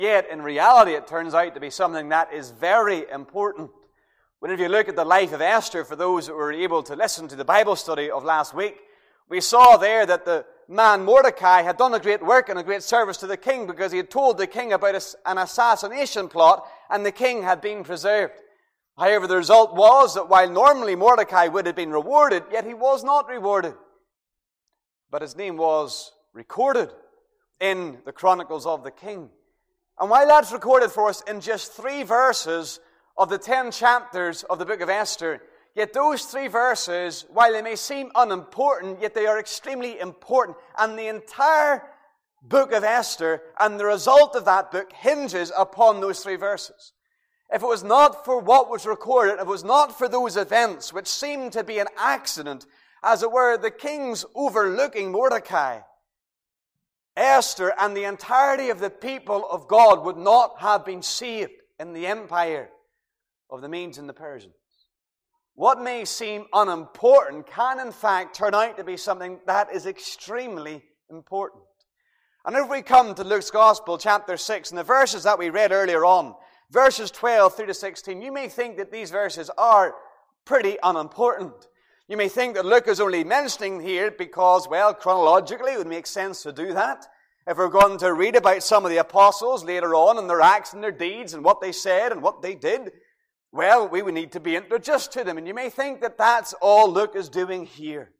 Yet, in reality, it turns out to be something that is very important. Whenever you look at the life of Esther, for those that were able to listen to the Bible study of last week, we saw there that the man Mordecai had done a great work and a great service to the king because he had told the king about an assassination plot, and the king had been preserved. However, the result was that while normally Mordecai would have been rewarded, yet he was not rewarded. But his name was recorded in the Chronicles of the King. And while that's recorded for us in just 3 verses of the 10 chapters of the book of Esther, yet those 3 verses, while they may seem unimportant, yet they are extremely important. And the entire book of Esther and the result of that book hinges upon those 3 verses. If it was not for what was recorded, if it was not for those events which seemed to be an accident, as it were, the king's overlooking Mordecai, Esther and the entirety of the people of God would not have been saved in the empire of the Medes and the Persians. What may seem unimportant can in fact turn out to be something that is extremely important. And if we come to Luke's Gospel, chapter 6, and the verses that we read earlier on, verses 12 through to 16, you may think that these verses are pretty unimportant. You may think that Luke is only mentioning here because, well, chronologically it would make sense to do that. If we're going to read about some of the apostles later on and their acts and their deeds and what they said and what they did, well, we would need to be introduced to them. And you may think that that's all Luke is doing here.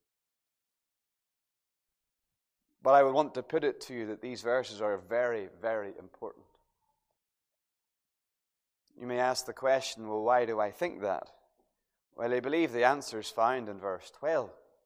But I would want to put it to you that these verses are very, very important. You may ask the question, well, why do I think that? Well, I believe the answer is found in verse 12.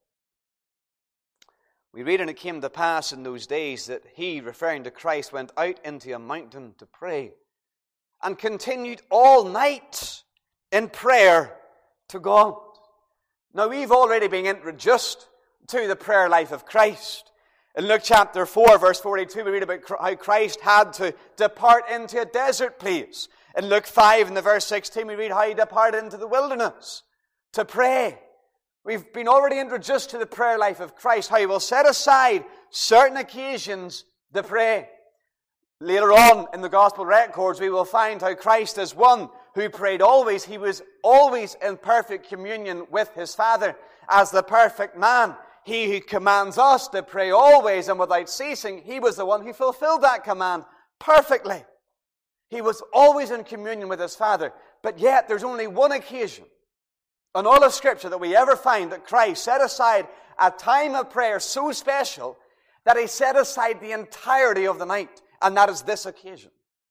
We read, and it came to pass in those days that he, referring to Christ, went out into a mountain to pray and continued all night in prayer to God. Now, we've already been introduced to the prayer life of Christ. In Luke chapter 4, verse 42, we read about how Christ had to depart into a desert place. In Luke 5, in the verse 16, we read how he departed into the wilderness to pray. We've been already introduced to the prayer life of Christ, how he will set aside certain occasions to pray. Later on in the gospel records, we will find how Christ is one who prayed always. He was always in perfect communion with his Father as the perfect man. He who commands us to pray always and without ceasing, he was the one who fulfilled that command perfectly. He was always in communion with his Father. But yet, there's only one occasion in all of Scripture that we ever find that Christ set aside a time of prayer so special that he set aside the entirety of the night. And that is this occasion.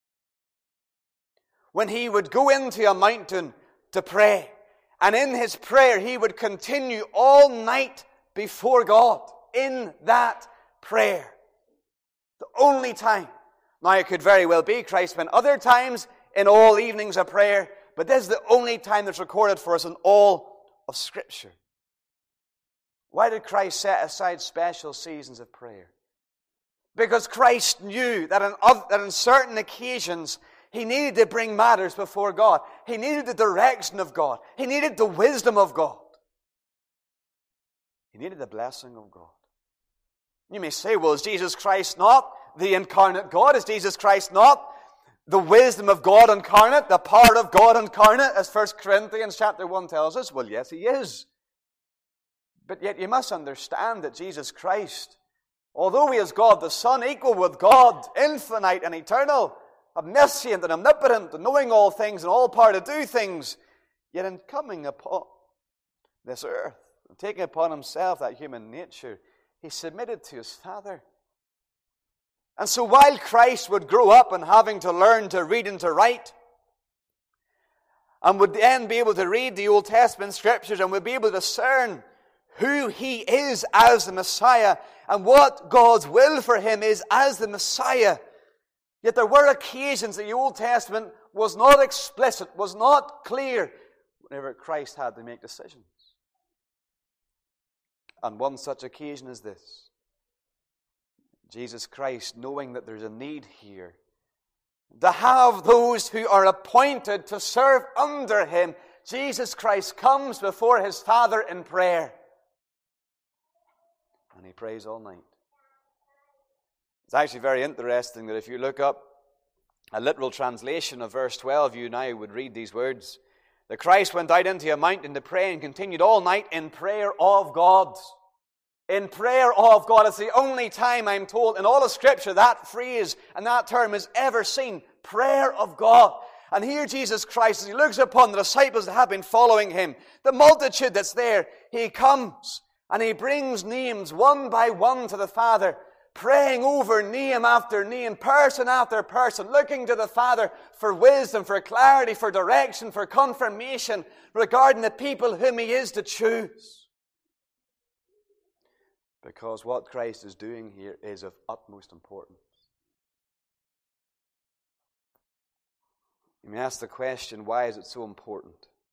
When he would go into a mountain to pray. And in his prayer, he would continue all night before God in that prayer. The only time. Now, it could very well be Christ spent other times in all evenings of prayer, but this is the only time that's recorded for us in all of Scripture. Why did Christ set aside special seasons of prayer? Because Christ knew that on certain occasions, he needed to bring matters before God. He needed the direction of God. He needed the wisdom of God. He needed the blessing of God. You may say, well, is Jesus Christ not the incarnate God? Is Jesus Christ not the wisdom of God incarnate, the power of God incarnate, as 1 Corinthians chapter 1 tells us? Well, yes, he is. But yet you must understand that Jesus Christ, although he is God the Son, equal with God, infinite and eternal, omniscient and omnipotent, and knowing all things and all power to do things, yet in coming upon this earth, and taking upon himself that human nature, he submitted to his Father. And so while Christ would grow up and having to learn to read and to write, and would then be able to read the Old Testament Scriptures and would be able to discern who he is as the Messiah and what God's will for him is as the Messiah, yet there were occasions that the Old Testament was not explicit, was not clear, whenever Christ had to make decisions. And one such occasion is this. Jesus Christ, knowing that there's a need here to have those who are appointed to serve under him, Jesus Christ comes before his Father in prayer. And he prays all night. It's actually very interesting that if you look up A literal translation of verse 12, you now would read these words: that Christ went out into a mountain to pray and continued all night in prayer of God. In prayer of God. It's the only time, I'm told, in all of Scripture that phrase and that term is ever seen. Prayer of God. And here Jesus Christ, as he looks upon the disciples that have been following him, the multitude that's there, he comes and he brings names one by one to the Father, praying over name after name, person after person, looking to the Father for wisdom, for clarity, for direction, for confirmation regarding the people whom he is to choose. Because what Christ is doing here is of utmost importance. You may ask the question, why is it so important?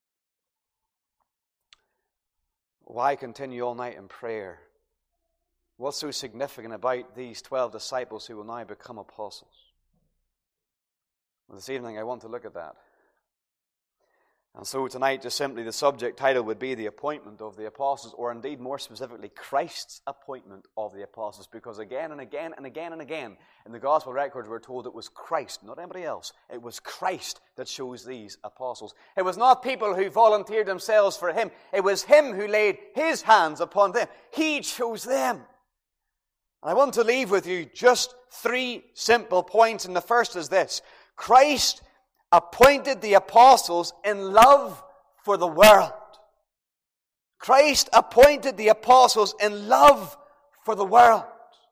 Why continue all night in prayer? What's so significant about these 12 disciples who will now become apostles? Well, this evening I want to look at that. And so tonight, just simply the subject title would be the appointment of the apostles, or indeed more specifically, Christ's appointment of the apostles. Because again and again and again and again, in the gospel records we're told it was Christ, not anybody else. It was Christ that chose these apostles. It was not people who volunteered themselves for him. It was him who laid his hands upon them. He chose them. And I want to leave with you just 3 simple points. And the first is this: Christ appointed the apostles in love for the world. Christ appointed the apostles in love for the world.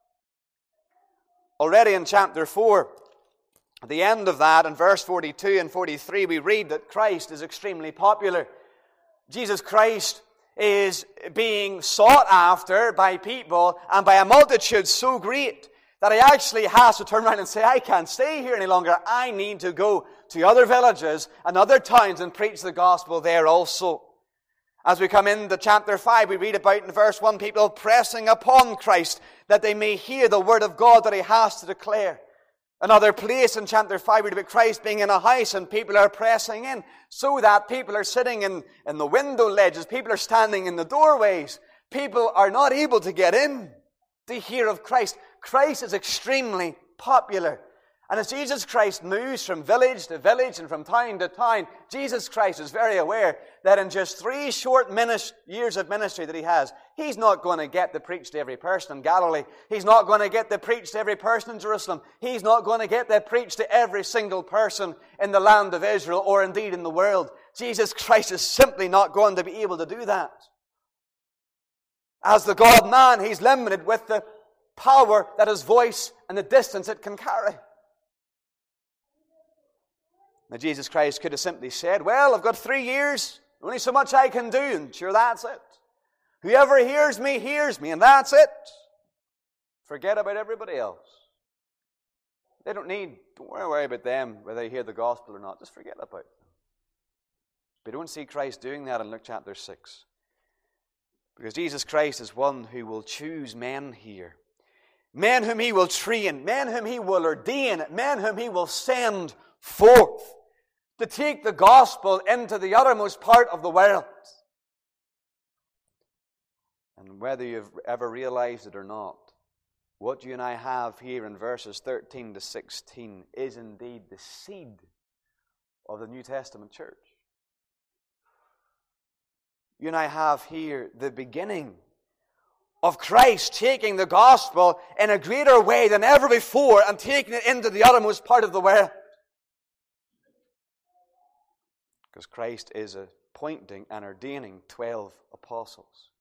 Already in chapter 4, at the end of that, in verse 42 and 43, we read that Christ is extremely popular. Jesus Christ is being sought after by people and by a multitude so great that he actually has to turn around and say, I can't stay here any longer. I need to go to other villages and other towns and preach the gospel there also. As we come into chapter 5, we read about in verse 1, people pressing upon Christ that they may hear the word of God that he has to declare. Another place in chapter 5, we read about Christ being in a house and people are pressing in, so that people are sitting in the window ledges, people are standing in the doorways. People are not able to get in to hear of Christ. Christ is extremely popular. And as Jesus Christ moves from village to village and from town to town, Jesus Christ is very aware that in just 3 short years of ministry that he has, he's not going to get to preach to every person in Galilee. He's not going to get to preach to every person in Jerusalem. He's not going to get to preach to every single person in the land of Israel or indeed in the world. Jesus Christ is simply not going to be able to do that. As the God-man, he's limited with the power that his voice and the distance it can carry. Now, Jesus Christ could have simply said, well, I've got 3 years, only so much I can do, and sure, that's it. Whoever hears me, and that's it. Forget about everybody else. Don't worry about them, whether they hear the gospel or not. Just forget about them. We don't see Christ doing that in Luke chapter 6. Because Jesus Christ is one who will choose men here. Men whom he will train, men whom he will ordain, men whom he will send forth to take the gospel into the uttermost part of the world. And whether you've ever realized it or not, what you and I have here in verses 13 to 16 is indeed the seed of the New Testament church. You and I have here the beginning of Christ taking the gospel in a greater way than ever before and taking it into the uttermost part of the world. Because Christ is appointing and ordaining 12 apostles.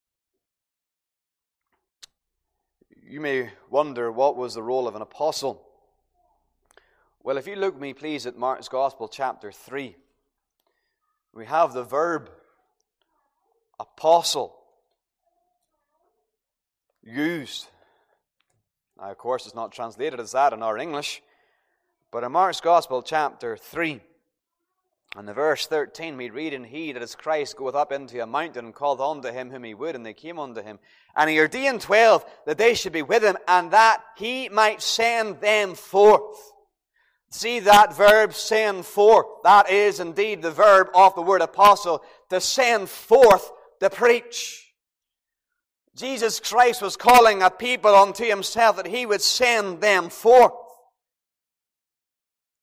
You may wonder, what was the role of an apostle? Well, if you look with me, please, at Mark's Gospel, chapter 3, we have the verb apostle used. Now, of course, it's not translated as that in our English, but in Mark's Gospel, chapter 3, and the verse 13, we read, and he, that is Christ, goeth up into a mountain, and called unto him whom he would, and they came unto him. And he ordained 12, that they should be with him, and that he might send them forth. See that verb, send forth. That is indeed the verb of the word apostle, to send forth to preach. Jesus Christ was calling a people unto himself that he would send them forth.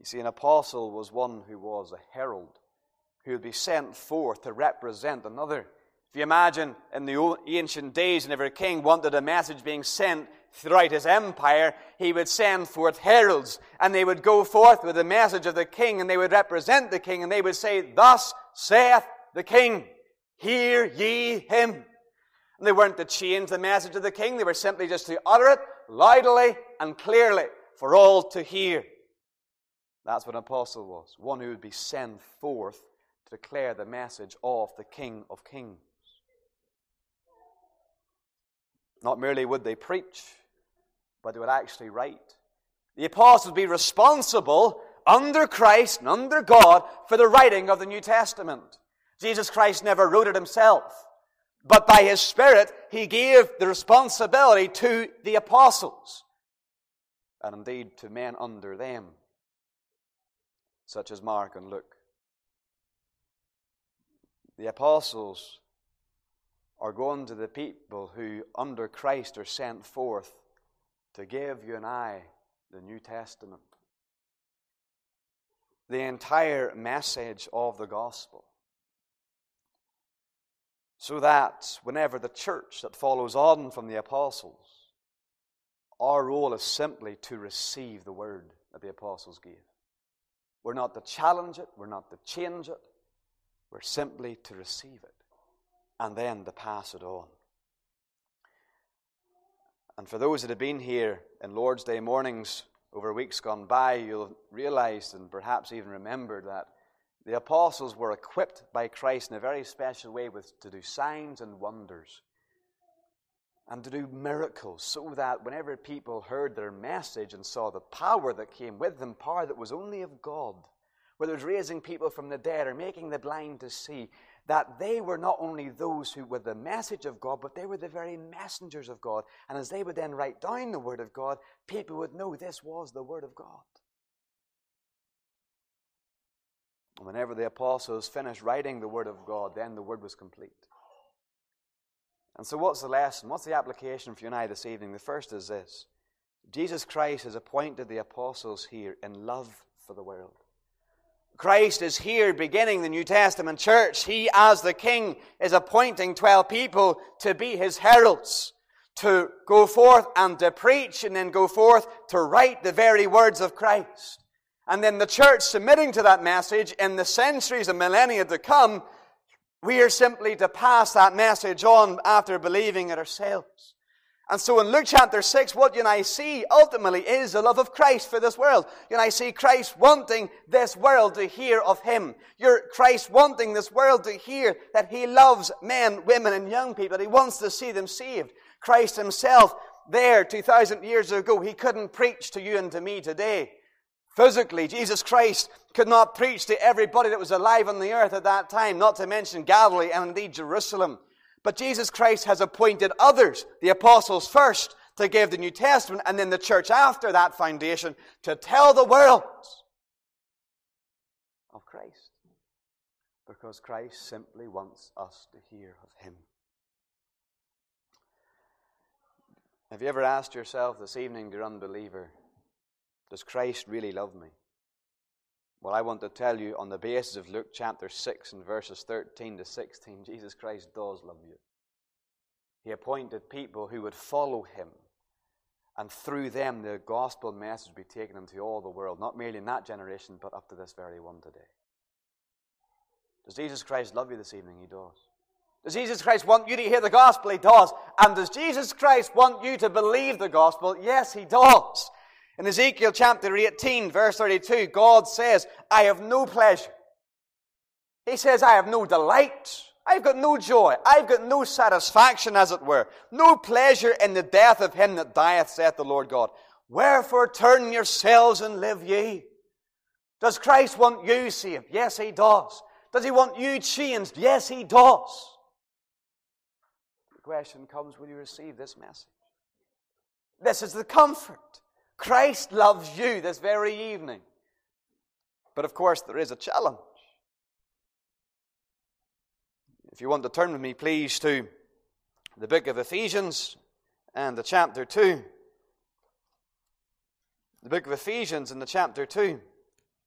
You see, an apostle was one who was a herald, who would be sent forth to represent another. If you imagine in the ancient days, whenever a king wanted a message being sent throughout his empire, he would send forth heralds, and they would go forth with the message of the king, and they would represent the king, and they would say, "Thus saith the king, hear ye him." And they weren't to change the message of the king, they were simply just to utter it loudly and clearly for all to hear. That's what an apostle was, one who would be sent forth to declare the message of the King of Kings. Not merely would they preach, but they would actually write. The apostles would be responsible under Christ and under God for the writing of the New Testament. Jesus Christ never wrote it himself, but by his Spirit he gave the responsibility to the apostles, and indeed to men under them, such as Mark and Luke. The apostles are going to the people who under Christ are sent forth to give you and I the New Testament, the entire message of the gospel, so that whenever the church that follows on from the apostles, our role is simply to receive the word that the apostles gave. We're not to challenge it, we're not to change it, we're simply to receive it and then to pass it on. And for those that have been here in Lord's Day mornings over weeks gone by, you'll have realized and perhaps even remembered that the apostles were equipped by Christ in a very special way to do signs and wonders and to do miracles, so that whenever people heard their message and saw the power that came with them, power that was only of God, whether it was raising people from the dead or making the blind to see, that they were not only those who were the message of God, but they were the very messengers of God. And as they would then write down the Word of God, people would know this was the Word of God. And whenever the apostles finished writing the Word of God, then the Word was complete. And so what's the lesson? What's the application for you and I this evening? The first is this: Jesus Christ has appointed the apostles here in love for the world. Christ is here beginning the New Testament church. He, as the King, is appointing 12 people to be his heralds, to go forth and to preach, and then go forth to write the very words of Christ. And then the church submitting to that message in the centuries and millennia to come, we are simply to pass that message on after believing it ourselves. And so in Luke chapter 6, what you and I see ultimately is the love of Christ for this world. You and I see Christ wanting this world to hear of him. Christ wanting this world to hear that he loves men, women, and young people. He wants to see them saved. Christ himself, there 2,000 years ago, he couldn't preach to you and to me today. Physically, Jesus Christ could not preach to everybody that was alive on the earth at that time, not to mention Galilee and indeed Jerusalem. But Jesus Christ has appointed others, the apostles first, to give the New Testament, and then the church after that foundation, to tell the world of Christ. Because Christ simply wants us to hear of him. Have you ever asked yourself this evening, dear unbeliever, does Christ really love me? Well, I want to tell you on the basis of Luke chapter 6 and verses 13 to 16, Jesus Christ does love you. He appointed people who would follow him, and through them the gospel message would be taken into all the world, not merely in that generation, but up to this very one today. Does Jesus Christ love you this evening? He does. Does Jesus Christ want you to hear the gospel? He does. And does Jesus Christ want you to believe the gospel? Yes, he does. In Ezekiel chapter 18, verse 32, God says, I have no pleasure. He says, I have no delight. I've got no joy. I've got no satisfaction, as it were. No pleasure in the death of him that dieth, saith the Lord God. Wherefore turn yourselves and live ye. Does Christ want you saved? Yes, he does. Does he want you changed? Yes, he does. The question comes, will you receive this message? This is the comfort. Christ loves you this very evening. But of course, there is a challenge. If you want to turn with me, please, to the book of Ephesians and the chapter 2. The book of Ephesians and the chapter 2.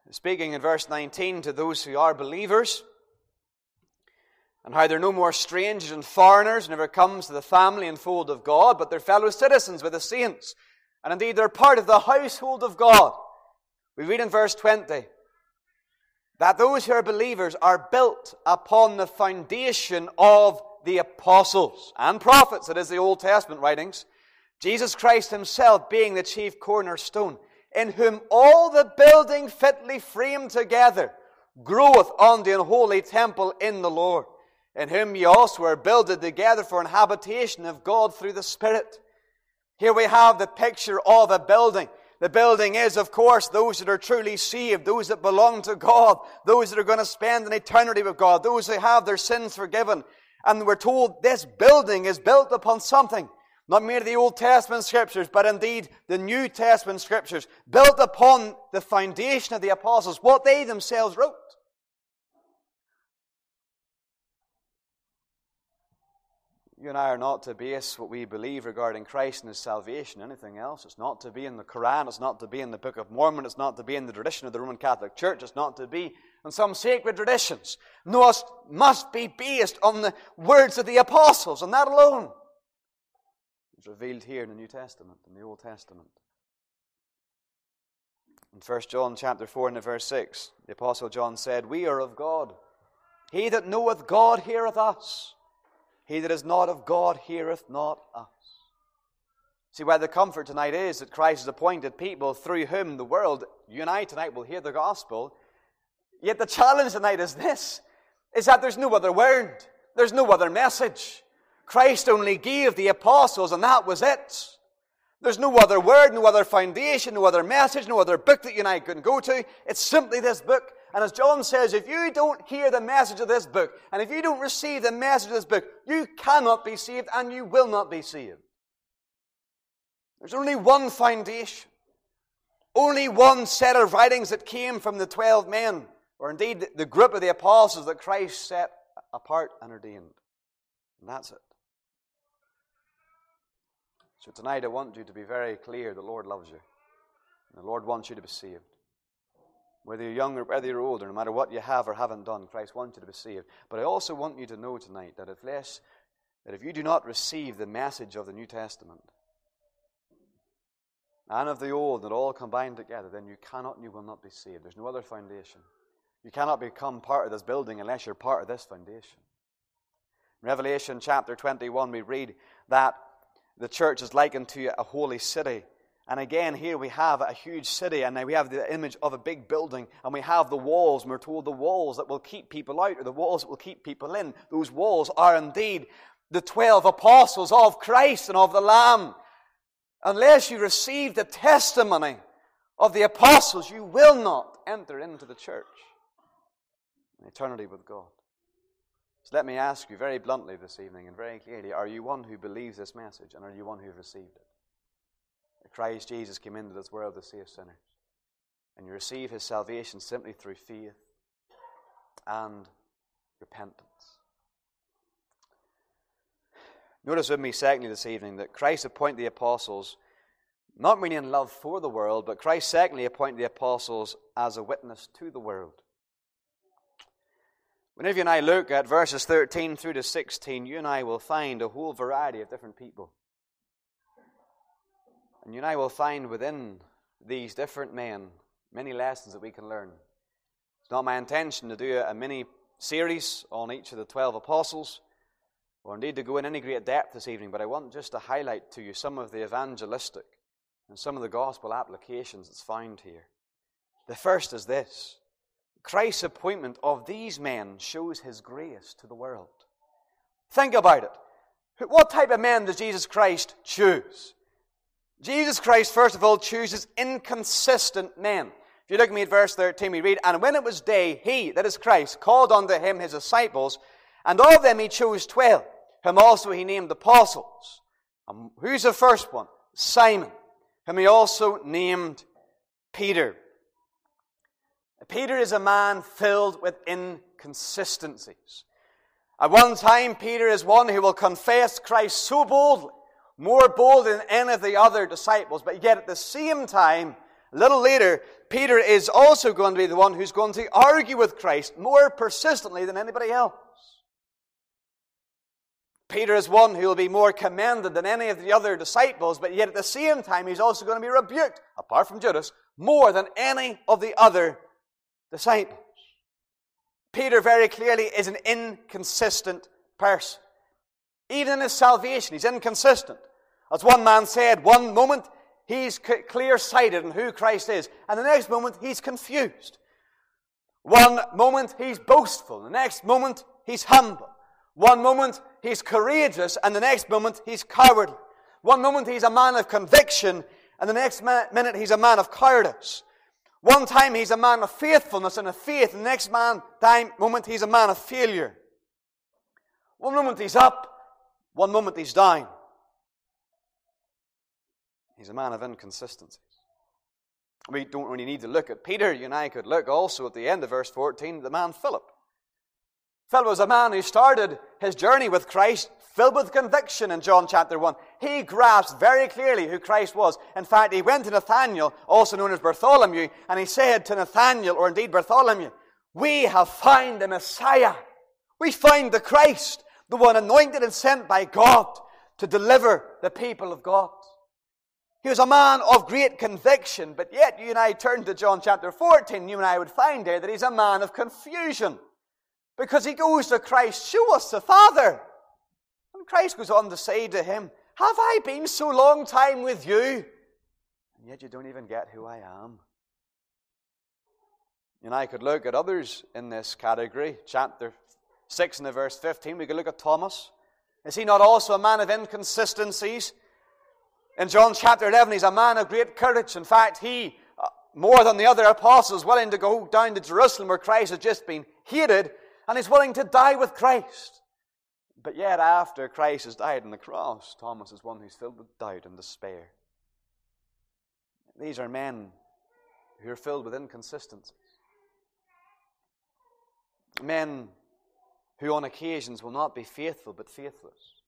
speaking in verse 19 to those who are believers, and how they're no more strangers and foreigners whenever it comes to the family and fold of God, but they're fellow citizens with the saints. And indeed, they're part of the household of God. We read in verse 20 that those who are believers are built upon the foundation of the apostles and prophets, that is the Old Testament writings, Jesus Christ himself being the chief cornerstone, in whom all the building fitly framed together groweth unto an holy temple in the Lord, in whom ye also are builded together for an habitation of God through the Spirit. Here we have the picture of a building. The building is, of course, those that are truly saved, those that belong to God, those that are going to spend an eternity with God, those who have their sins forgiven. And we're told this building is built upon something, not merely the Old Testament Scriptures, but indeed the New Testament Scriptures, built upon the foundation of the apostles, what they themselves wrote. You and I are not to base what we believe regarding Christ and His salvation, anything else. It's not to be in the Quran, it's not to be in the Book of Mormon, it's not to be in the tradition of the Roman Catholic Church, it's not to be in some sacred traditions. No, it must be based on the words of the apostles, and that alone. It's revealed here in the New Testament, in the Old Testament. In 1 John chapter 4 and verse 6, the Apostle John said, "We are of God. He that knoweth God heareth us. He that is not of God heareth not us." See, why the comfort tonight is that Christ has appointed people through whom the world, you and I tonight, will hear the gospel. Yet the challenge tonight is this, is that there's no other word. There's no other message. Christ only gave the apostles, and that was it. There's no other word, no other foundation, no other message, no other book that you and I couldn't go to. It's simply this book. And as John says, if you don't hear the message of this book, and if you don't receive the message of this book, you cannot be saved, and you will not be saved. There's only one foundation. Only one set of writings that came from the 12 men, or indeed the group of the apostles that Christ set apart and ordained. And that's it. So tonight I want you to be very clear the Lord loves you. And the Lord wants you to be saved. Whether you're young or whether you're older, no matter what you have or haven't done, Christ wants you to be saved. But I also want you to know tonight that if you do not receive the message of the New Testament and of the Old, that all combined together, then you cannot and you will not be saved. There's no other foundation. You cannot become part of this building unless you're part of this foundation. In Revelation chapter 21, we read that the church is likened to a holy city. And again, here we have a huge city, and now we have the image of a big building, and we have the walls, and we're told the walls that will keep people out, or the walls that will keep people in. Those walls are indeed the 12 apostles of Christ and of the Lamb. Unless you receive the testimony of the apostles, you will not enter into the church in eternity with God. So let me ask you very bluntly this evening and very clearly, are you one who believes this message, and are you one who has received it? That Christ Jesus came into this world to save sinners. And you receive His salvation simply through faith and repentance. Notice with me, secondly, this evening, that Christ appointed the apostles not merely in love for the world, but Christ secondly appointed the apostles as a witness to the world. Whenever you and I look at verses 13 through to 16, you and I will find a whole variety of different people. And you and I will find within these different men many lessons that we can learn. It's not my intention to do a mini-series on each of the 12 apostles, or indeed to go in any great depth this evening, but I want just to highlight to you some of the evangelistic and some of the gospel applications that's found here. The first is this. Christ's appointment of these men shows His grace to the world. Think about it. What type of men does Jesus Christ choose? Jesus Christ, first of all, chooses inconsistent men. If you look at me at verse 13, we read, "And when it was day, He," that is Christ, "called unto Him His disciples, and of them He chose 12, whom also He named apostles." And who's the first one? Simon, whom He also named Peter. Peter is a man filled with inconsistencies. At one time, Peter is one who will confess Christ so boldly, more bold than any of the other disciples, but yet at the same time, A little later, Peter is also going to be the one who's going to argue with Christ more persistently than anybody else. Peter is one who will be more commended than any of the other disciples, but yet at the same time he's also going to be rebuked, apart from Judas, more than any of the other disciples. Peter very clearly is an inconsistent person. Even in his salvation, he's inconsistent. As one man said, one moment he's clear-sighted in who Christ is, and the next moment he's confused. One moment he's boastful, the next moment he's humble. One moment he's courageous, and the next moment he's cowardly. One moment he's a man of conviction, and the next minute he's a man of cowardice. One time he's a man of faithfulness and of faith, and the next moment he's a man of failure. One moment he's up, one moment he's down. He's a man of inconsistencies. We don't really need to look at Peter. You and I could look also at the end of verse 14 at the man Philip. Philip was a man who started his journey with Christ filled with conviction in John chapter 1. He grasped very clearly who Christ was. In fact, he went to Nathanael, also known as Bartholomew, and he said to Nathanael, or indeed Bartholomew, "We have found the Messiah. We find the Christ, the one anointed and sent by God to deliver the people of God." He was a man of great conviction, but yet you and I turn to John chapter 14, you and I would find there that he's a man of confusion. Because he goes to Christ, "Show us the Father." And Christ goes on to say to him, "Have I been so long time with you? And yet you don't even get who I am." And I could look at others in this category. Chapter 6 and the verse 15, we could look at Thomas. Is he not also a man of inconsistencies? In John chapter 11, he's a man of great courage. In fact, he, more than the other apostles, willing to go down to Jerusalem where Christ has just been hated, and he's willing to die with Christ. But yet after Christ has died on the cross, Thomas is one who's filled with doubt and despair. These are men who are filled with inconsistencies. Men who on occasions will not be faithful but faithless.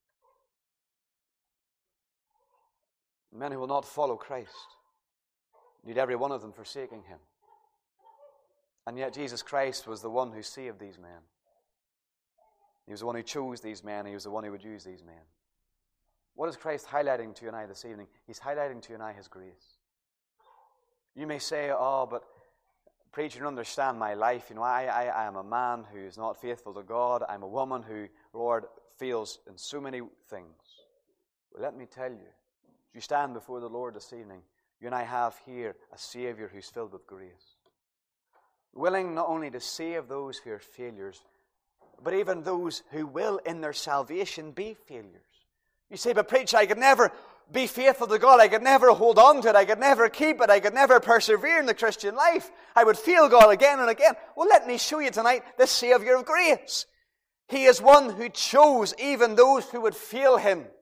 Men who will not follow Christ. Indeed, every one of them forsaking him. And yet Jesus Christ was the one who saved these men. He was the one who chose these men. He was the one who would use these men. What is Christ highlighting to you and I this evening? He's highlighting to you and I His grace. You may say, "Oh, but preacher, you don't understand my life. You know, I am a man who is not faithful to God. I'm a woman who, Lord, fails in so many things." Well, let me tell you, as you stand before the Lord this evening, you and I have here a Savior who's filled with grace. Willing not only to save those who are failures, but even those who will in their salvation be failures. You say, "But preacher, I could never be faithful to God. I could never hold on to it. I could never keep it. I could never persevere in the Christian life. I would fail God again and again." Well, let me show you tonight the Savior of grace. He is one who chose even those who would fail Him.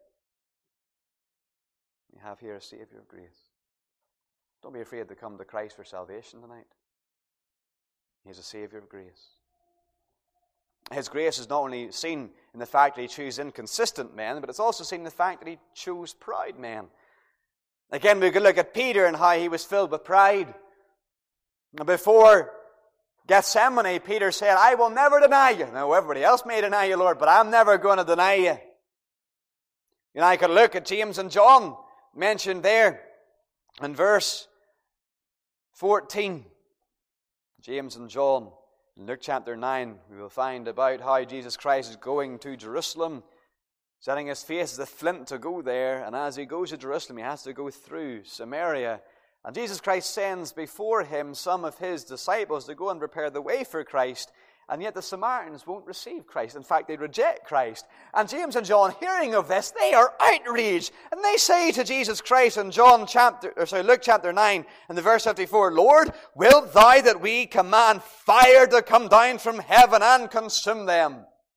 You have here a Savior of grace. Don't be afraid to come to Christ for salvation tonight. He is a Savior of grace. His grace is not only seen in the fact that He chose inconsistent men, but it's also seen in the fact that He chose proud men. Again, we could look at Peter and how he was filled with pride. Before Gethsemane, Peter said, "I will never deny you." Now, everybody else may deny you, Lord, but I'm never going to deny you. And I could look at James and John mentioned there in verse 14. James and John. In Luke chapter 9, we will find about how Jesus Christ is going to Jerusalem, setting His face as a flint to go there. And as He goes to Jerusalem, He has to go through Samaria. And Jesus Christ sends before Him some of His disciples to go and prepare the way for Christ. And yet the Samaritans won't receive Christ. In fact, they reject Christ. And James and John, hearing of this, they are outraged. And they say to Jesus Christ in Luke chapter 9, in the verse 54, "Lord, wilt Thou that we command fire to come down from heaven and consume them?"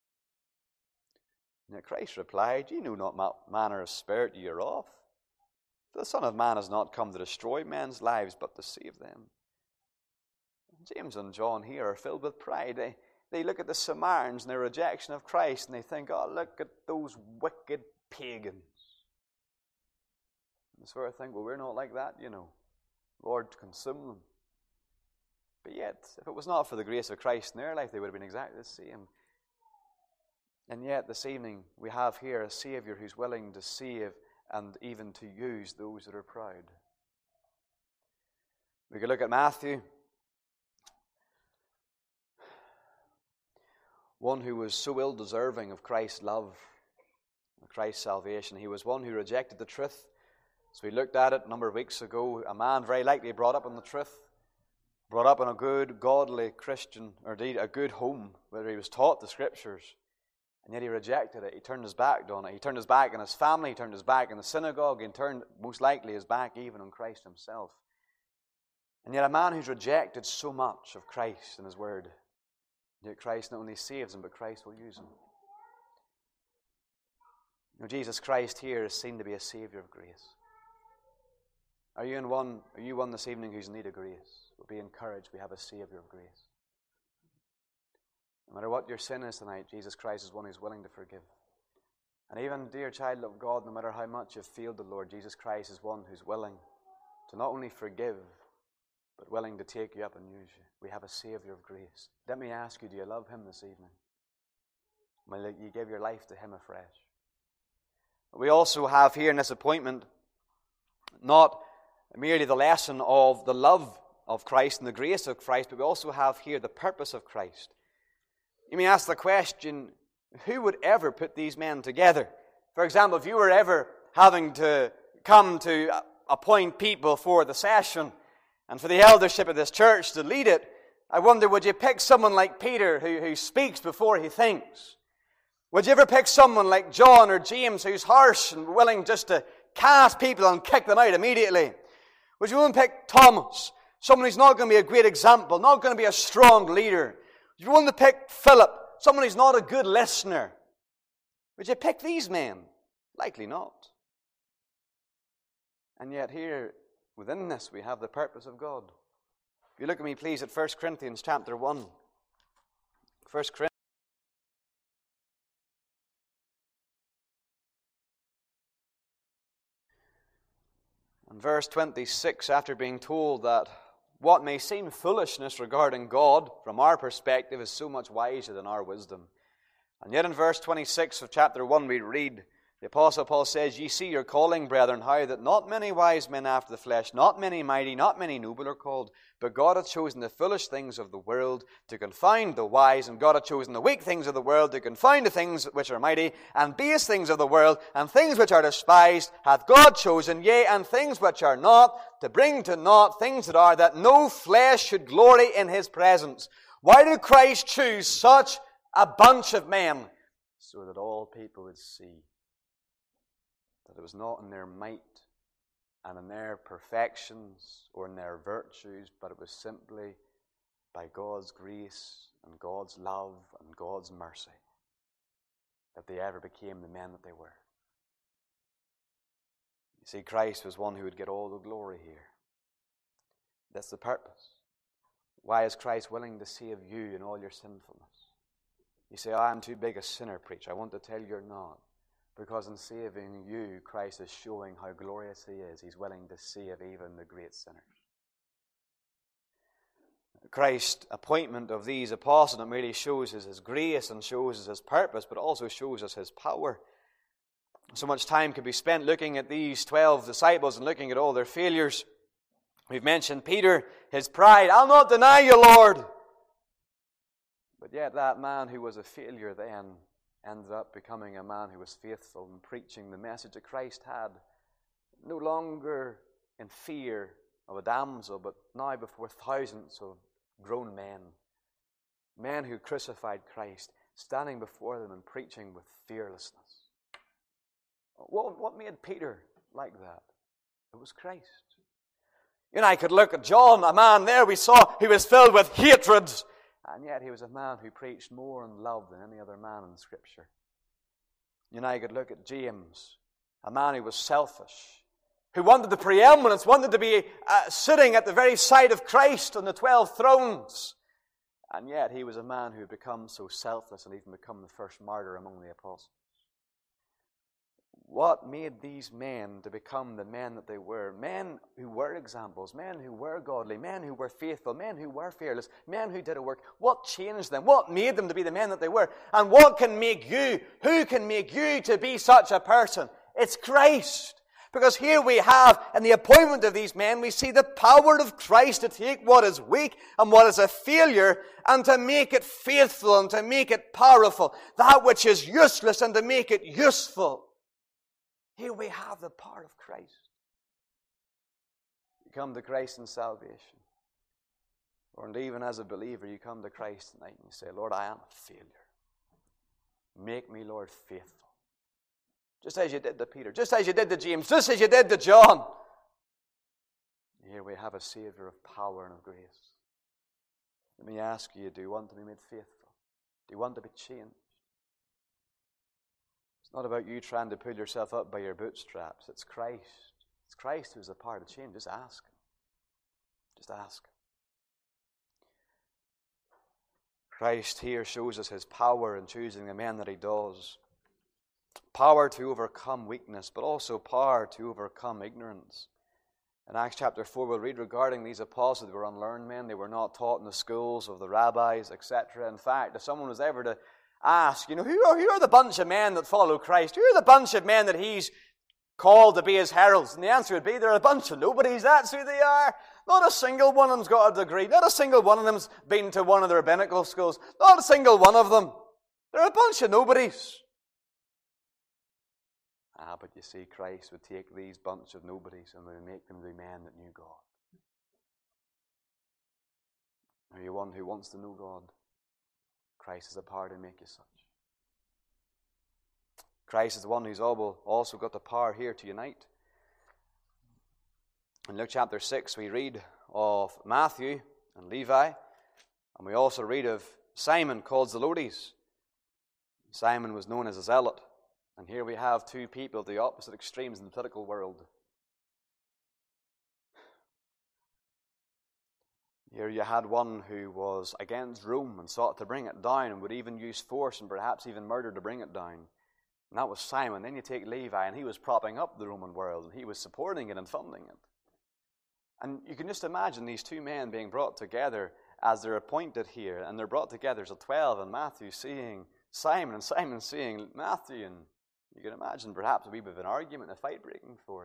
And yet Christ replied, "Ye know not what manner of spirit ye are of. The Son of Man has not come to destroy men's lives, but to save them." James and John here are filled with pride. They look at the Samaritans and their rejection of Christ and they think, "Oh, look at those wicked pagans." And so I think, well, we're not like that, you know. Lord, consume them. But yet, if it was not for the grace of Christ in their life, they would have been exactly the same. And yet, this evening, we have here a Savior who's willing to save and even to use those that are proud. We could look at Matthew, one who was so ill-deserving of Christ's love, of Christ's salvation. He was one who rejected the truth. So we looked at it a number of weeks ago. A man very likely brought up in the truth, brought up in a good, godly Christian, or indeed a good home, where he was taught the Scriptures. And yet he rejected it. He turned his back on it. He turned his back on his family. He turned his back on the synagogue. And turned, most likely, his back even on Christ himself. And yet a man who's rejected so much of Christ and His Word, yet Christ not only saves him, but Christ will use him. You know, Jesus Christ here is seen to be a Savior of grace. Are you one this evening who's in need of grace? Well, be encouraged. We have a Savior of grace. No matter what your sin is tonight, Jesus Christ is one who's willing to forgive. And even, dear child of God, no matter how much you've failed the Lord, Jesus Christ is one who's willing to not only forgive, but willing to take you up and use you. We have a Savior of grace. Let me ask you, do you love Him this evening? Will you give your life to Him afresh? We also have here in this appointment not merely the lesson of the love of Christ and the grace of Christ, but we also have here the purpose of Christ. You may ask the question, who would ever put these men together? For example, if you were ever having to come to appoint people for the session and for the eldership of this church to lead it, I wonder, would you pick someone like Peter who speaks before he thinks? Would you ever pick someone like John or James who's harsh and willing just to cast people and kick them out immediately? Would you want to pick Thomas, someone who's not going to be a great example, not going to be a strong leader? Would you want to pick Philip, someone who's not a good listener? Would you pick these men? Likely not. And yet here, within this, we have the purpose of God. If you look at me, please, at 1 Corinthians chapter 1. 1 Corinthians. And verse 26, after being told that what may seem foolishness regarding God, from our perspective, is so much wiser than our wisdom. And yet in verse 26 of chapter 1 we read, the Apostle Paul says, Ye see your calling, brethren, how that not many wise men after the flesh, not many mighty, not many noble are called, but God hath chosen the foolish things of the world to confound the wise, and God hath chosen the weak things of the world to confound the things which are mighty, and base things of the world, and things which are despised hath God chosen, yea, and things which are not, to bring to naught things that are, that no flesh should glory in His presence. Why did Christ choose such a bunch of men? So that all people would see that it was not in their might and in their perfections or in their virtues, but it was simply by God's grace and God's love and God's mercy that they ever became the men that they were. You see, Christ was one who would get all the glory here. That's the purpose. Why is Christ willing to save you in all your sinfulness? You say, I'm too big a sinner, preacher. I want to tell you you're not. Because in saving you, Christ is showing how glorious He is. He's willing to save even the great sinners. Christ's appointment of these apostles not merely shows us His grace and shows us His purpose, but also shows us His power. So much time could be spent looking at these 12 disciples and looking at all their failures. We've mentioned Peter, his pride. I'll not deny you, Lord. But yet that man who was a failure then ended up becoming a man who was faithful in preaching the message that Christ had, no longer in fear of a damsel, but now before thousands of grown men, men who crucified Christ, standing before them and preaching with fearlessness. What made Peter like that? It was Christ. You and I could look at John, a man there we saw who was filled with hatred, and yet he was a man who preached more in love than any other man in Scripture. You and I could look at James, a man who was selfish, who wanted the preeminence, wanted to be sitting at the very side of Christ on the 12 thrones. And yet he was a man who had become so selfless and even become the first martyr among the apostles. what made these men to become the men that they were? Men who were examples, men who were godly, men who were faithful, men who were fearless, men who did a work. What changed them? What made them to be the men that they were? And what can make you? Who can make you to be such a person? It's Christ. Because here we have, in the appointment of these men, we see the power of Christ to take what is weak and what is a failure and to make it faithful and to make it powerful. That which is useless and to make it useful. Here we have the power of Christ. You come to Christ in salvation. Or even as a believer, you come to Christ tonight and you say, Lord, I am a failure. Make me, Lord, faithful. Just as you did to Peter, just as you did to James, just as you did to John. Here we have a Savior of power and of grace. Let me ask you, do you want to be made faithful? Do you want to be changed? It's not about you trying to pull yourself up by your bootstraps. It's Christ. It's Christ who's the power to change. Just ask Him. Just ask Him. Christ here shows us His power in choosing the men that He does. Power to overcome weakness, but also power to overcome ignorance. In Acts chapter 4, we'll read regarding these apostles. They were unlearned men. They were not taught in the schools of the rabbis, etc. In fact, if someone was ever to ask, who are the bunch of men that follow Christ? Who are the bunch of men that He's called to be His heralds? And the answer would be, they're a bunch of nobodies. That's who they are. Not a single one of them's got a degree. Not a single one of them's been to one of the rabbinical schools. Not a single one of them. They're a bunch of nobodies. But you see, Christ would take these bunch of nobodies and would make them the men that knew God. Are you one who wants to know God? Christ is the power to make you such. Christ is the one who's also got the power here to unite. In Luke chapter 6, we read of Matthew and Levi, and we also read of Simon called Zelotes. Simon was known as a zealot. And here we have two people at the opposite extremes in the political world. Here you had one who was against Rome and sought to bring it down and would even use force and perhaps even murder to bring it down. And that was Simon. Then you take Levi, and he was propping up the Roman world, and he was supporting it and funding it. And you can just imagine these two men being brought together as they're appointed here, and they're brought together as a 12, and Matthew seeing Simon, and Simon seeing Matthew, and you can imagine perhaps a wee bit of an argument, a fight breaking forth.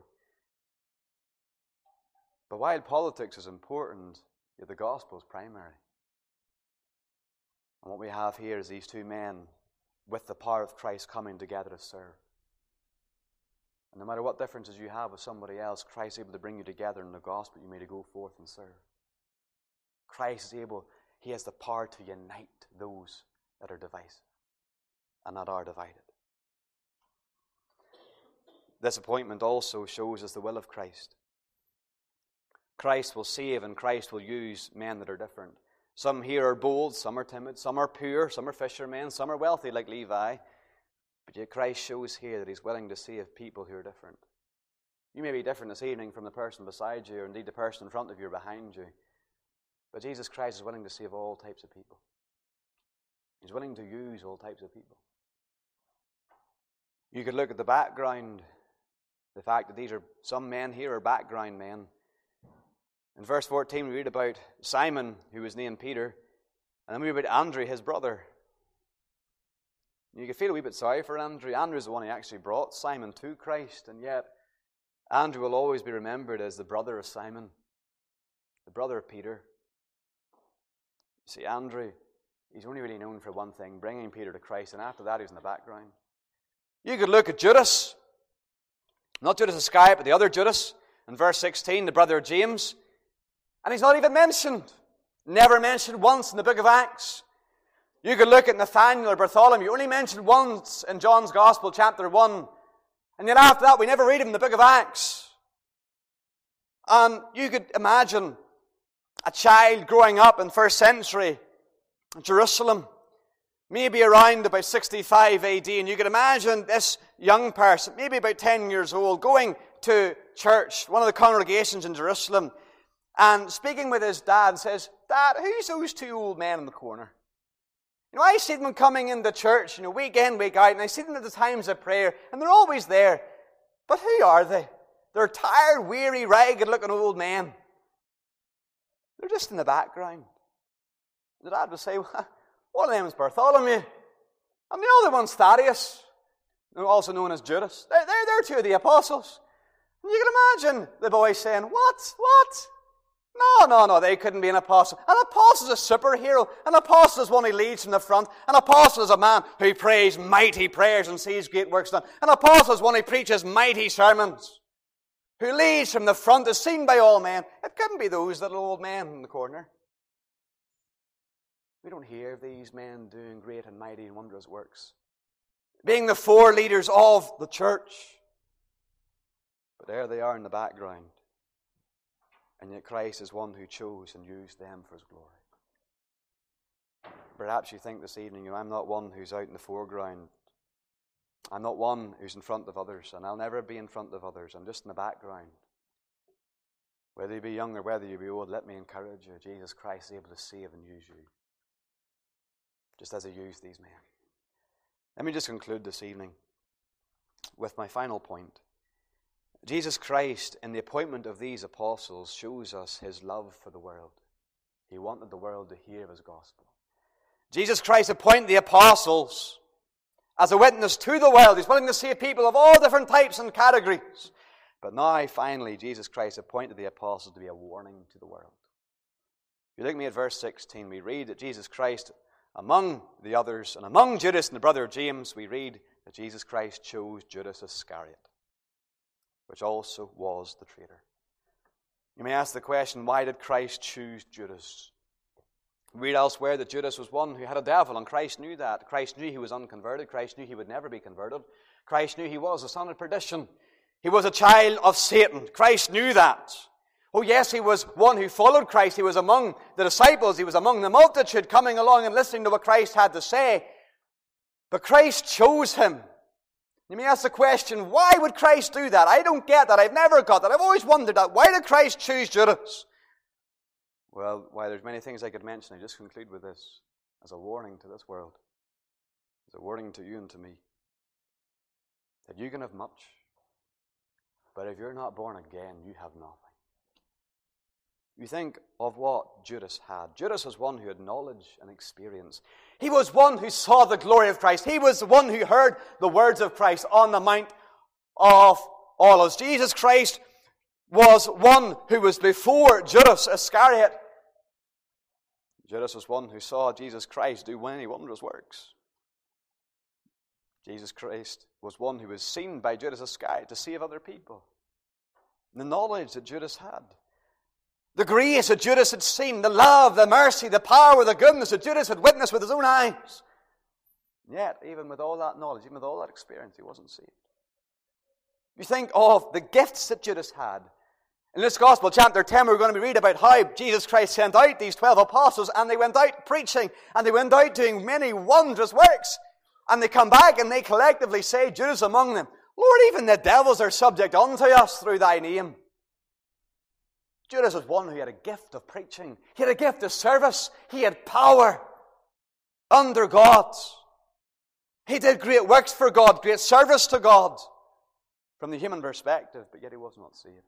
But while politics is important, the gospel is primary. And what we have here is these two men with the power of Christ coming together to serve. And no matter what differences you have with somebody else, Christ is able to bring you together in the gospel. You may to go forth and serve. Christ is able, He has the power to unite those that are divisive and that are divided. This appointment also shows us the will of Christ. Christ will save and Christ will use men that are different. Some here are bold, some are timid, some are poor, some are fishermen, some are wealthy like Levi. But yet Christ shows here that He's willing to save people who are different. You may be different this evening from the person beside you, or indeed the person in front of you or behind you. But Jesus Christ is willing to save all types of people. He's willing to use all types of people. You could look at the background. The fact that some men here are background men. In verse 14 we read about Simon, who was named Peter, and then we read about Andrew, his brother. You can feel a wee bit sorry for Andrew. Andrew is the one who actually brought Simon to Christ, and yet Andrew will always be remembered as the brother of Simon, the brother of Peter. You see, Andrew, he's only really known for one thing, bringing Peter to Christ, and after that he was in the background. You could look at Judas. Not Judas Iscariot, but the other Judas. In verse 16, the brother of James. And he's not even mentioned. Never mentioned once in the book of Acts. You could look at Nathanael or Bartholomew, only mentioned once in John's Gospel, chapter 1. And yet after that, we never read him in the book of Acts. And you could imagine a child growing up in first century Jerusalem, maybe around about 65 AD, and you could imagine this young person, maybe about 10 years old, going to church, one of the congregations in Jerusalem, and speaking with his dad, says, "Dad, who's those two old men in the corner? I see them coming into church, week in, week out, and I see them at the times of prayer, and they're always there. But who are they? They're tired, weary, ragged-looking old men. They're just in the background. The dad would say, one of them is Bartholomew, and the other one's Thaddeus, also known as Judas. They're two of the apostles. And you can imagine the boy saying, What? No, they couldn't be an apostle. An apostle is a superhero. An apostle is one who leads from the front. An apostle is a man who prays mighty prayers and sees great works done. An apostle is one who preaches mighty sermons, who leads from the front, is seen by all men. It couldn't be those little old men in the corner. We don't hear of these men doing great and mighty and wondrous works, being the four leaders of the church. But there they are in the background. And yet Christ is one who chose and used them for His glory. Perhaps you think this evening, I'm not one who's out in the foreground. I'm not one who's in front of others, and I'll never be in front of others. I'm just in the background. Whether you be young or whether you be old, let me encourage you. Jesus Christ is able to save and use you, just as He used these men. Let me just conclude this evening with my final point. Jesus Christ, in the appointment of these apostles, shows us His love for the world. He wanted the world to hear of His gospel. Jesus Christ appointed the apostles as a witness to the world. He's willing to save people of all different types and categories. But now, finally, Jesus Christ appointed the apostles to be a warning to the world. If you look at me at verse 16, we read that Jesus Christ, among the others, and among Judas and the brother of James, we read that Jesus Christ chose Judas Iscariot, which also was the traitor. You may ask the question, why did Christ choose Judas? We read elsewhere that Judas was one who had a devil, and Christ knew that. Christ knew he was unconverted. Christ knew he would never be converted. Christ knew he was a son of perdition. He was a child of Satan. Christ knew that. Oh yes, he was one who followed Christ. He was among the disciples. He was among the multitude coming along and listening to what Christ had to say. But Christ chose him. You may ask the question, why would Christ do that? I don't get that. I've never got that. I've always wondered that. Why did Christ choose Judas? Well, while there's many things I could mention, I just conclude with this as a warning to this world, as a warning to you and to me, that you can have much, but if you're not born again, you have nothing. You think of what Judas had. Judas was one who had knowledge and experience. He was one who saw the glory of Christ. He was the one who heard the words of Christ on the Mount of Olives. Jesus Christ was one who was before Judas Iscariot. Judas was one who saw Jesus Christ do many wondrous works. Jesus Christ was one who was seen by Judas Iscariot to save other people. The knowledge that Judas had, the grace that Judas had seen, the love, the mercy, the power, the goodness that Judas had witnessed with his own eyes. Yet, even with all that knowledge, even with all that experience, he wasn't saved. You think of the gifts that Judas had. In this Gospel, chapter 10, we're going to read about how Jesus Christ sent out these 12 apostles, and they went out preaching, and they went out doing many wondrous works. And they come back and they collectively say, Judas among them, Lord, even the devils are subject unto us through thy name. Judas was one who had a gift of preaching. He had a gift of service. He had power under God. He did great works for God, great service to God from the human perspective, but yet he was not saved.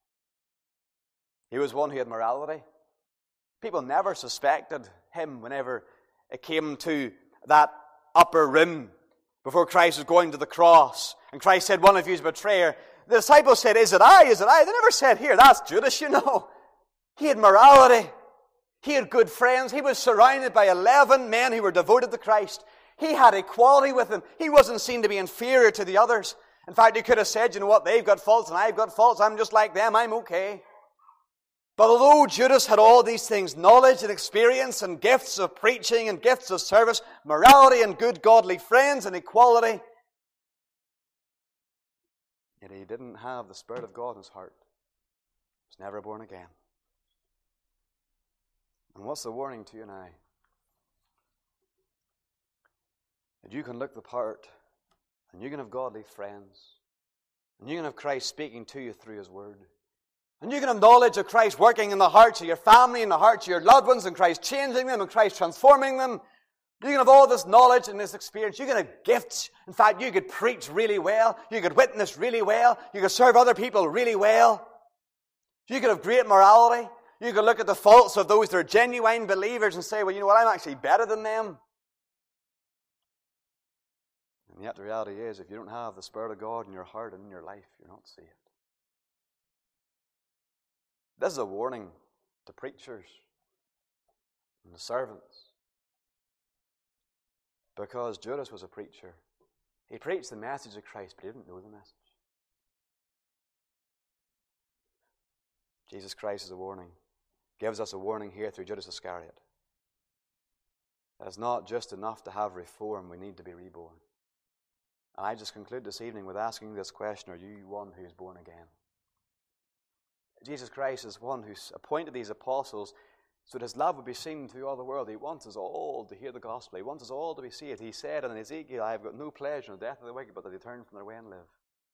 He was one who had morality. People never suspected him whenever it came to that upper room before Christ was going to the cross. And Christ said, one of you is a betrayer. The disciples said, is it I? Is it I? They never said, here, that's Judas, you know. He had morality. He had good friends. He was surrounded by 11 men who were devoted to Christ. He had equality with them. He wasn't seen to be inferior to the others. In fact, he could have said, you know what, they've got faults and I've got faults. I'm just like them. I'm okay. But although Judas had all these things, knowledge and experience and gifts of preaching and gifts of service, morality and good godly friends and equality, yet he didn't have the Spirit of God in his heart. He was never born again. And what's the warning to you and I? That you can look the part, and you can have godly friends, and you can have Christ speaking to you through His Word. And you can have knowledge of Christ working in the hearts of your family, in the hearts of your loved ones, and Christ changing them, and Christ transforming them. You can have all this knowledge and this experience. You can have gifts. In fact, you could preach really well. You could witness really well. You could serve other people really well. You could have great morality. You could look at the faults of those that are genuine believers and say, well, you know what, I'm actually better than them. And yet the reality is, if you don't have the Spirit of God in your heart and in your life, you're not saved. This is a warning to preachers and the servants. Because Judas was a preacher. He preached the message of Christ, but he didn't know the message. Jesus Christ is a warning. Gives us a warning here through Judas Iscariot. That it's not just enough to have reform, we need to be reborn. And I just conclude this evening with asking this question, are you one who is born again? Jesus Christ is one who's appointed these apostles so that his love would be seen through all the world. He wants us all to hear the gospel. He wants us all to be saved. He said in Ezekiel, I have got no pleasure in the death of the wicked, but that they turn from their way and live.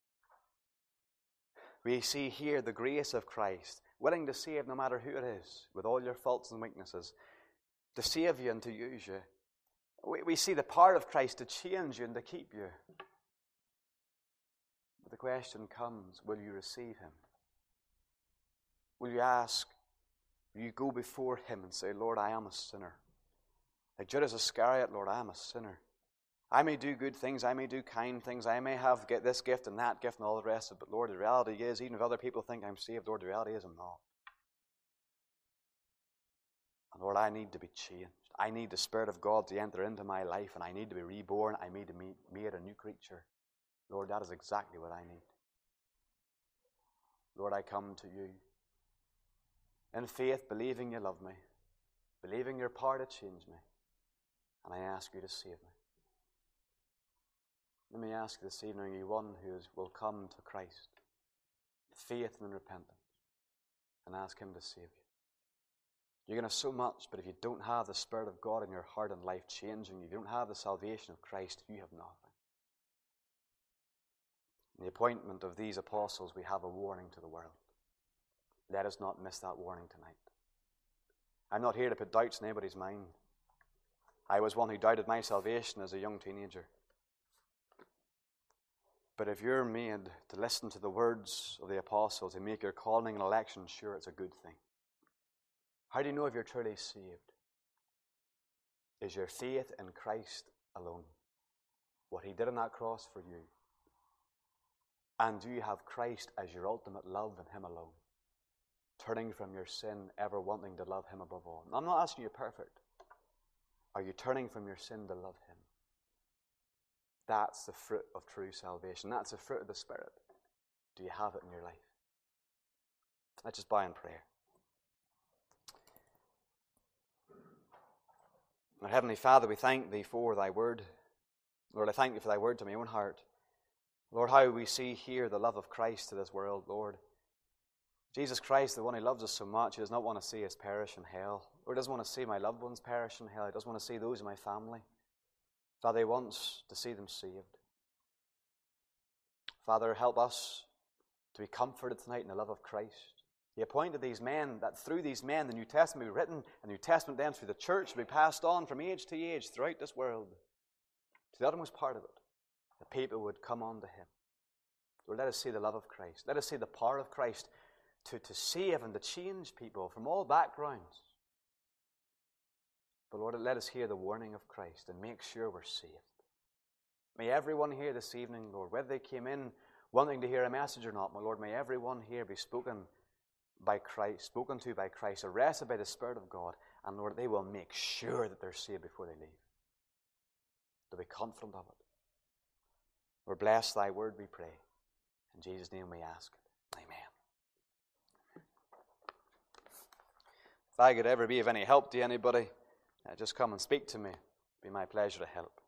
We see here the grace of Christ, willing to save no matter who it is, with all your faults and weaknesses, to save you and to use you. We see the power of Christ to change you and to keep you. But the question comes, will you receive him? Will you ask, will you go before him and say, Lord, I am a sinner? Like Judas Iscariot, Lord, I am a sinner. I may do good things, I may do kind things, I may have get this gift and that gift and all the rest of it, but Lord, the reality is, even if other people think I'm saved, Lord, the reality is I'm not. And Lord, I need to be changed. I need the Spirit of God to enter into my life, and I need to be reborn. I need to be made a new creature. Lord, that is exactly what I need. Lord, I come to you in faith, believing you love me, believing your power to change me, and I ask you to save me. Let me ask you this evening, are you one who will come to Christ with faith and repentance and ask him to save you? You're going to have so much, but if you don't have the Spirit of God in your heart and life changing you, if you don't have the salvation of Christ, you have nothing. In the appointment of these apostles, we have a warning to the world. Let us not miss that warning tonight. I'm not here to put doubts in anybody's mind. I was one who doubted my salvation as a young teenager. But if you're made to listen to the words of the apostles and make your calling and election sure, it's a good thing. How do you know if you're truly saved? Is your faith in Christ alone? What he did on that cross for you? And do you have Christ as your ultimate love and him alone? Turning from your sin, ever wanting to love him above all. I'm not asking you perfect. Are you turning from your sin to love him? That's the fruit of true salvation. That's the fruit of the Spirit. Do you have it in your life? Let's just bow in prayer. Our Heavenly Father, we thank thee for thy word. Lord, I thank you for thy word to my own heart. Lord, how we see here the love of Christ to this world, Lord. Jesus Christ, the one who loves us so much, he does not want to see us perish in hell. Lord, he doesn't want to see my loved ones perish in hell. He doesn't want to see those in my family. Father, he wants to see them saved. Father, help us to be comforted tonight in the love of Christ. He appointed these men, that through these men the New Testament will be written, and the New Testament then through the church will be passed on from age to age throughout this world. To the uttermost part of it, the people would come unto him. Lord, let us see the love of Christ. Let us see the power of Christ to save and to change people from all backgrounds. But Lord, let us hear the warning of Christ and make sure we're saved. May everyone here this evening, Lord, whether they came in wanting to hear a message or not, my Lord, may everyone here be spoken to by Christ, arrested by the Spirit of God, and Lord, they will make sure that they're saved before they leave. They'll be confident of it. Lord, bless thy word, we pray. In Jesus' name we ask it. Amen. If I could ever be of any help to anybody, just come and speak to me. It'd be my pleasure to help.